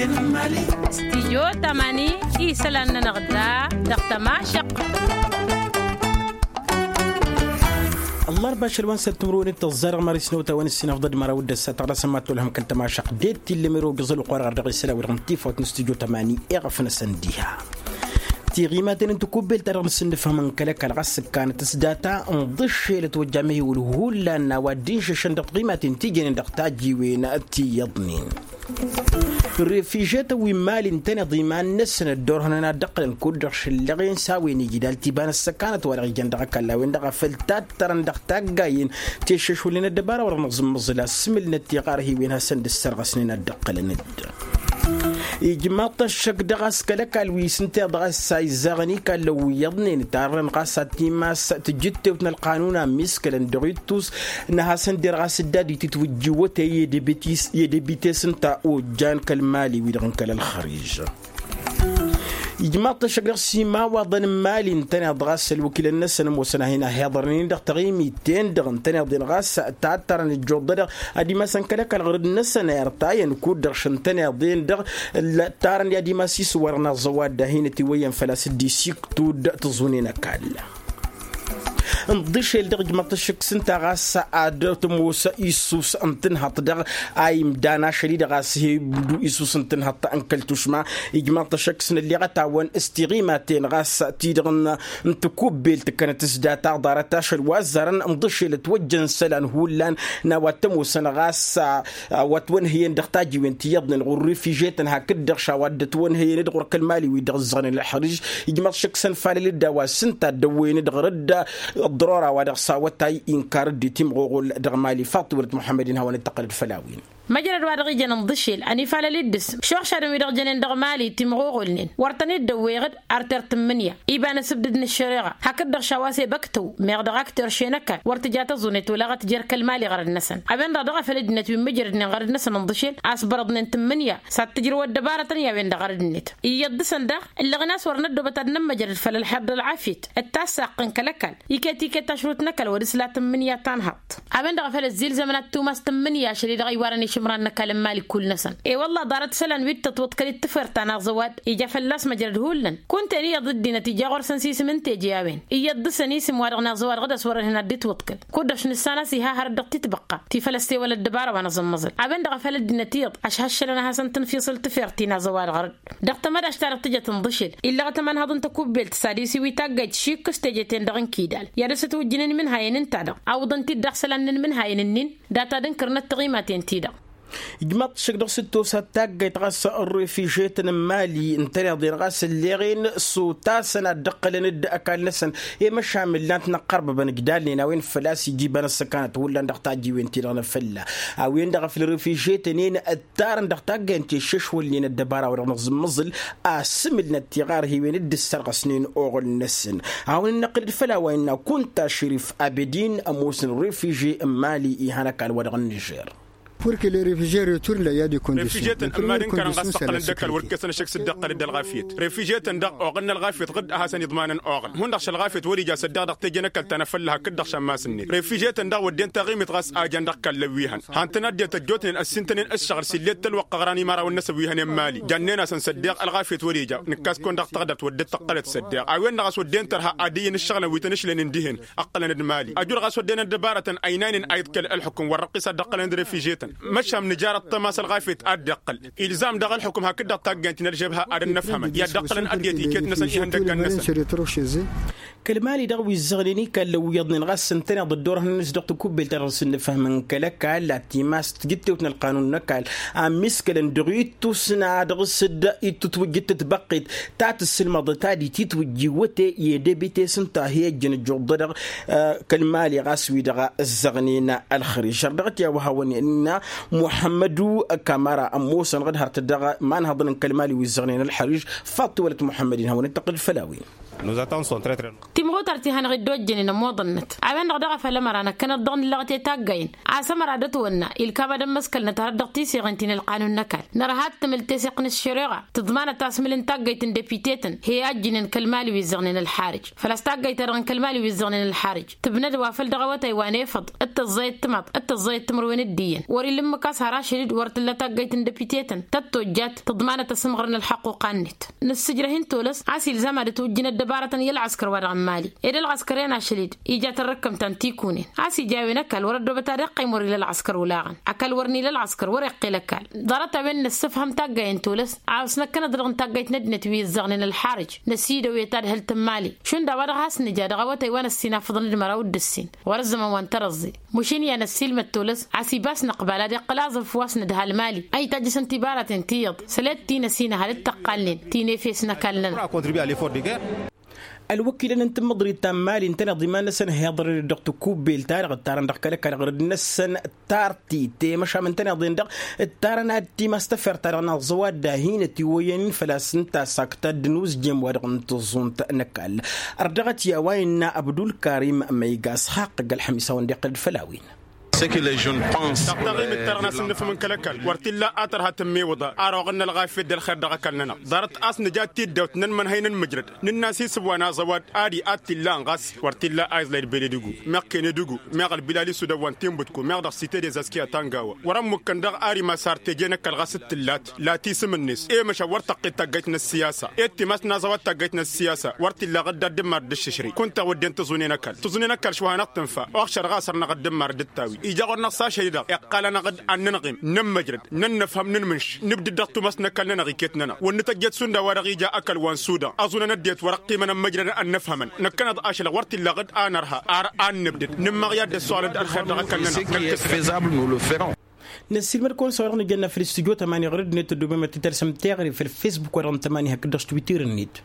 استيو تماني إيسالنا نغدا دختما شق الله 24 سنتمرون التزار مارس نوتا ونسين افضل مرا ود الساتر سمعت لهم كنت ما شق ديت اللي ميرو قزل قرار دغ السلا ورغنتيف وتنستيجو 80 اغفنا سنديها تيغيمات انت كوبل ترى نسنف من كلك الغس كانت تسداتا انضش لتوجمه والهول لنا وديش شندق قيمات تيجي ندقتاجي وين اتي يضنين الريفيجات ومال تاني ضمان نسن الدور هنا دقل الكودرش اللي نساوي نجدال تبان السكانة ولا جندق كلا وين دغ فلتات ترى ندقتاج جايين تيششوا لنا الدبارة ولا نظم مزلا سملنا التيقار هي وينها سند السرغ سنين الدقل ند إجماط الشك دغس كلك الويسنت دغس سايزغني كلو يضنين تارن قاساتي ماس تجت وتن القانون مسكلن دغيتوس انها سندير غاس دادي تتوجوت يدبيتس انت او جان كالمالي ويدغن كالخريج إجماط الشجر سيما وضن مال تاني ضغاس الوكيل الناس نموسنا هنا هيضرنين دغ تغيمي تين دغن تاني ضن غاس تعترن الجودة أدي ما سنكلك الغرد الناس نيرتاي نكود درشن تاني ضين دغ تارن يا دي ما سيس ورنا زواد هنا تويا فلاس دي سيك تود تزونين كالا انضيش الدرج مطشك سنتا غاس عادت موسى إيسوس انتنها تدغ اي مدانا شريد غاس هي بدو إيسوس انتنها تأنكلتوش ما إجماع تشكسن اللي غتاوان استغيماتين غاس تيدغن انتكوبيل تكنت تسداتا دارتاش الوازرن انضيش لتوجن سلان هولان نواتمو سن غاس واتون هي ندختاجي وين تيضن الغريفيجيتن هكدغ شاودت ون هي ندغر كالمالي ويدغزغن الحرج إجماع تشكسن فالي للدوا سنتا دوين ندغرد الضرورة ودغ صاوتاي إنكار دي تيم غوغل دغمالي فاطمة محمد هون التقلد فلاوين مجرد وادغي جنن ضشيل اني فالا لدس شوخ شادو يدغ جنن دغمالي تيمغوغلنين ورتني دويغد ارتر 8 يبان سبددن الشريعه هكذا شواسي بكتو ميغدغ اكتر شينكا ورتجات زونت لغت جرك المالي غرد نسن ابن دغ فلدنت مجرد غرد نسن ضشيل اسبرضن 8 ساتجر ودباره يا بين غرد نت يدسن دغ اللي غناس ورندو بتدن مجرد فللحد العافيت التاسق كلكل يكتي كتشروت نكل ودسلا 8 تنهط ابن دغ فلزيل زمنات توماس 8 شري دغ يوارني شمران نكلم مالي كل نسن اي والله دارت سلان ويت تتوتكل التفرت انا زواد يجا فلاس مجرد هولن كنت اني ضد نتيجه غرسن سيس من تجيابين يدسني اسم ورغنا زواد غدا صور هنا دي توتكل كودش نسانا سي ها هردق تتبقى تي فلستي ولا الدباره وانا زمزل ابن دغ فلد نتيض اش لنا حسن تنفيصل تفرتينا زواد غرد دغت ما اشترط تجي تنضشل الا غتمن هضن تكوبل تساديسي ويتاجج شيك استجتين دغن كيدال يا رست وجنن من هاين انت او ضنت دخسلن من هاين داتا دنكرنا تقيمتين تيدا إجماع شقدر ستو ستاج يتغسى الريفيجيت مالي انتني غاس اللي غين صوتا سنة دقل ند أكل نسن هي مش عامل لانت نقرب بنقدالنا وين فلاس يجيب أنا السكانات ولا نحتاج وين تيرنا فلا أو وين دغ في الريفيجيت نين الدار نحتاج أنت شش واللي ندبارة ولا نظم مزل أسملنا التغار هي وين الدسر سنين أغل نسن أو النقد فلا وين كنت شريف أبدين أموسن الريفيجي مالي إهانا كان ودغ النيجر pour que les réfugiés retournent là il y a des conditions réfugiés المارين كان غسقل الدكل وركسنا شخص الدقل الغافيت réfugiés دق اوغن الغافيت غد احسن يضمانن اوغن هون دخش الغافيت ولي جا صدق دق تجنكل تنفلها كدخ شماسني réfugiés دق ودين تغيمت غاس اجن دقل لويهن هانتنا ديت جوتن السنتين الشغل سليت الوق غراني مارا والنسب ويهن مالي جنينا سنصدق الغافيت ولي جا نكاس كون دق تقدت ودت تقلت صدق اوين غاس ودين ترها ادين الشغل ويتنشلن ندهن اقلن المالي اجر غاس ودين دباره اينين ايد الحكم والرقيصه دقل réfugiés مش من نجارة طماس الغافيت أدقل إلزام دغل الحكم هكذا طاقة نرجبها أدن نفهمها يا دقل أديتي كيت نسني هندق النسن كلمالي دغوي الزغليني كان لو يضن الغاس سنتين ضد دورها نسدق كوبل ترسل نفهم كلك لا تيماس تجت وتن القانون نكال مسكلن دغيتو سنا دغسد يتوجت تبقيت تاعت السلمة ضتادي تتوجي وتي يدبيتي سنتا هي جن جودر كلمالي غاس ويدغ الزغنين الخريج دغت يا وهوني ان محمد كامارا أموسن غد هرتدغ ما نهضن كلمالي ويزغنين الحريج فاطولة محمد هون التقل فلاوي تيمغو ترتيهان غدو جنين موضنت عبان غدغ فلمرانا كانت ضغن لغتي تاقين عاسمر عدتونا الكابا دمسكل نتهردق تيسي غنتين القانون نكال نرهات تملتسيقن الشريغة تضمان تاسملين تاقيتن ديبيتيتن هي أجنين كالمالي ويزغنين الحارج فلاستاقيت رغن كالمالي ويزغنين الحارج تبند وافل دغواتي وانيفض التزايد تمط التزايد تمروين الدين وري لما كاس هراشريد ورتلا تاقيتن ديبيتيتن تتوجات تضمان تسمغرن الحق وقانت نسجرهن تولس عاسي لزامة توجين الدبارة يلعسكر ورغم مالي إذا العسكرين عشليد إيجات الرقم تنتيكونين عاسي جاوي نكال وردو بتاريقي موري للعسكر ولاغن أكل ورني للعسكر ورقي لكال ضرطة بين السفهم تاقين تولس عاوسنا كان درغن تاقيت ندنت ويزغنين الحارج نسيدو ويتاد هل تمالي شون دابا هاس نجاد غواتي وانا السينا فضل المراود السين ورزما وانترزي مشين يا نسيل متولس عسي باس نقبالا دي قلازم فواسند هالمالي أي تاجس انتبارة تنتيض سلات تينا سينا هالتقالين تيني فيسنا كالنا الوكيل انت مضري تمالي انت ضمان سن هيضر الدكتو كوبيل تارغ تارن دخلك كان غرد نسن تارتي تي مش من تاني ضين دق التارن تي ما استفر تارن زواد داهين تي وين فلاسن تا ساكتا دنوز جيم ورغن تزون تنكال اردغت يا وين عبد الكريم ميغاس حق الحميسه وندق الفلاوين تقديم الترناس نفهم من كلكل ورتلا أترها تمي وضع أروغنا الغافد الخير دغكلنا دارت أس نجات تدوت نن من هين المجرد نناسي سوانا زواد آدي أتلا غاس ورتلا أيز لير بلدوغو مكين دوغو مغل بلالي سودوان تيمبوتكو مغدر سيتي دي زاسكيا تانغاوا ورم مكندغ آري مسار تجينك الغاس التلات لا تيسم الناس إيه مش ورتقي تقيتنا السياسة إيه تمسنا زواد تقيتنا السياسة ورتلا غدا دمر دششري كنت ودين تزونينكل شو هنقتنفا واخشر غاسر نغد دمر دتاوي إجاقر نقصا شديدة قال نقد أن ننقم نمجرد ننفهم ننمش نبدأ دقت مسنا كلنا غيكتنا ونتجد سندا ورقي جاء أكل وانسودا أظن نديت ورقي من مجرد أن نفهمن نكند أشل ورتي لقد أنرها أن نبدأ نمغياد السؤال الخير دقكلنا نسيل مركون صورنا جنا في الاستوديو 8 غرد نت دوبما تترسم تاغري في الفيسبوك ورن 8 هكداش تويتر النت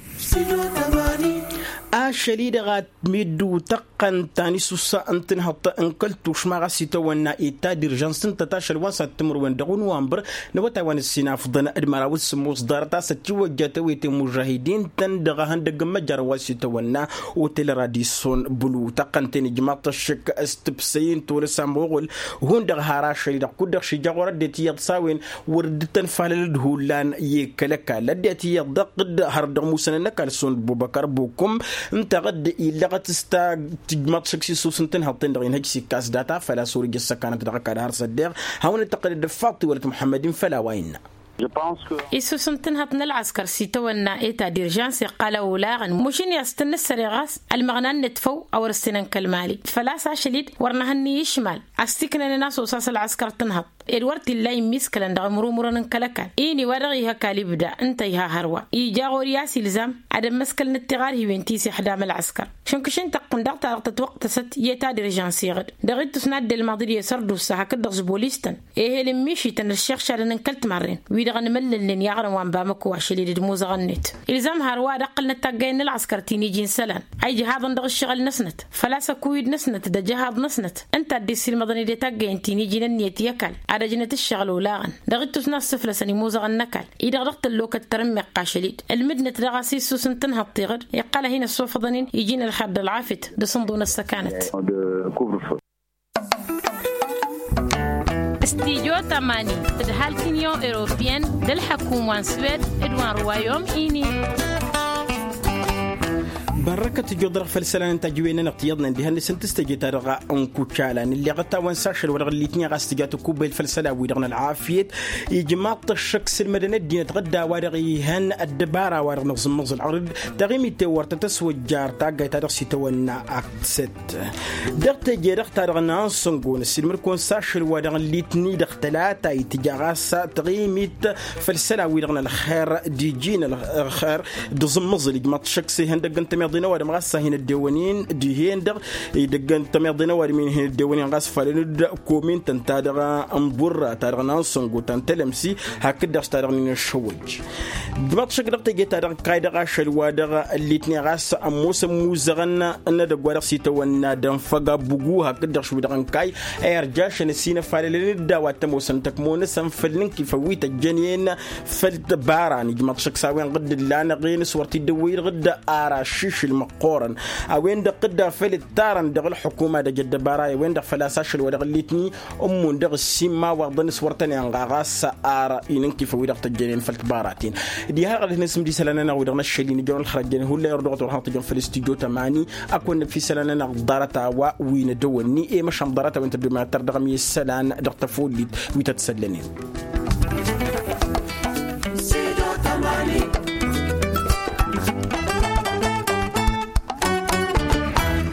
أشلي دغات ميدو تقن تاني سوسا أنتن حتى أنكلتو شماغا سيتا وانا إيتا ديرجانسن تتاشل وانسا تمر واندغون وانبر نواتا وان السينا فضنا أدمارا والسموس دارتا ستيو جاتويت مجاهدين تندغا هندق مجار واسيتا وانا وتل راديسون بلو تقن تاني جماعة الشك استبسين تورسا موغل هندغ هاراشي دغ كودغ شجاغورا ديتي يضساوين وردتن فالدهولان يكالكا لديتي يضقد هردغ موسنا نكالسون بوبكر بوكم انت غد إلا غتستا تجمع شخصي سوسنتن هالطين دغين هجسي كاس داتا فلا سوري جسا كانت دغا كدار صديق هاون التقليد الفاطي ولد محمد فلا وين إسوسنتن هاتنا العسكر سيتونا إيتا ديرجانسي قالوا لاغن مشين يستن السريغاس المغنان نتفو أو رستنان كالمالي فلاسا شديد ورنهني يشمال أستيكنا الناس وصاص العسكر تنهض الورت الله يمسكلن دغ مرمرن كلكا إني ورغي هكالي بدا انتيها هروا إيجا غورياسي لزام عدم مسكل نتغار هيوينتيسي حدام العسكر شنكشين تقن دغ تارقت وقت ست يتا ديرجانسي غد دغيت تسند الماضي يسردو الساعة كدغ بوليستن إيه لميشي تن الشيخ شارن انكلت مرين ويدغن مللن يغرن وان بامكو واشلي دموز غنت إلزام هروا دقل نتاقين العسكر تيني جين سلان أي جهاد دغ الشغل نسنت فلاسا كويد نسنت دا جهاد نسنت انت ديسي المدني دي تاقين تيني جين النيت يكال على جنة الشغل ولاغن دغيت تناس سفلة سني موزغ النكال إذا غلقت اللوكة ترمي قاشليد المدنة دغاسي سوسن تنها الطيغر يقال هنا الصوف ضنين يجينا الخد العافت دصندون السكانت استيجو تماني تدهال كينيو إيروبيان دل حكومة سويد إدوان روايوم إيني بركة جودر فلسلان تجوينا نقتيضنا عندها نسنت استجيت رغا انكوتشالان اللي غتا وانساشل ورغ اللي تنيا غاستجاتو كوب الفلسلا ويرغنا العافية يجماط الشخص المدني دين تغدا ورغي هن الدبارة ورغ نغزمز العرض تغيمي تور تتسوى جار تاقا تارسي تونا اكست دغت جيرغ تارغنا سنقون السلمركون ساشل ورغ اللي تني دغتلاتا يتجاغاسا تغيمي فلسلا ويرغنا الخير ديجين الخير دزمز اللي جماط الشخص هندق انتمي تميضنا ودم غاس هنا الديوانين ديهين دغ يدقن تميضنا ودم هنا الديوانين غاس فلند كومين تنتادغ أمبورة تارغ نانسونغو تنتلمسي هكذا استارغنين الشوج دمطشق دغتي جيت تارغ قايدغ شلوادغ اللي تنغاس أموس موزغن أن دغوارغ سيتوانا دم فقا بوغو هكذا شو دغن كاي أرجاش نسينا فاللين دوات موسن تكمون سنفلن كيف ويت الجنين فلت باران دمطشق ساوين قد لانا غين صورتي دوير غد آراشيش المقورن أوين دا قد فلت تارن دغ الحكومة دا جد باراي وين دا فلاساش الودغ الليتني أمون دغ السيما وغضن صورتني غاغاس آرا إنن كيف ويدغ تجنين فلت باراتين دي هاغد نسم دي سلاننا ودغنا الشلين جون الخرجين هو اللي يردغط ورحمة جون في الاستيجو تماني أكون في سلاننا غضارتا وين دوني إيه مش غضارتا وين تبدو ما تردغ مي السلان دغ تفولي ويتتسلنين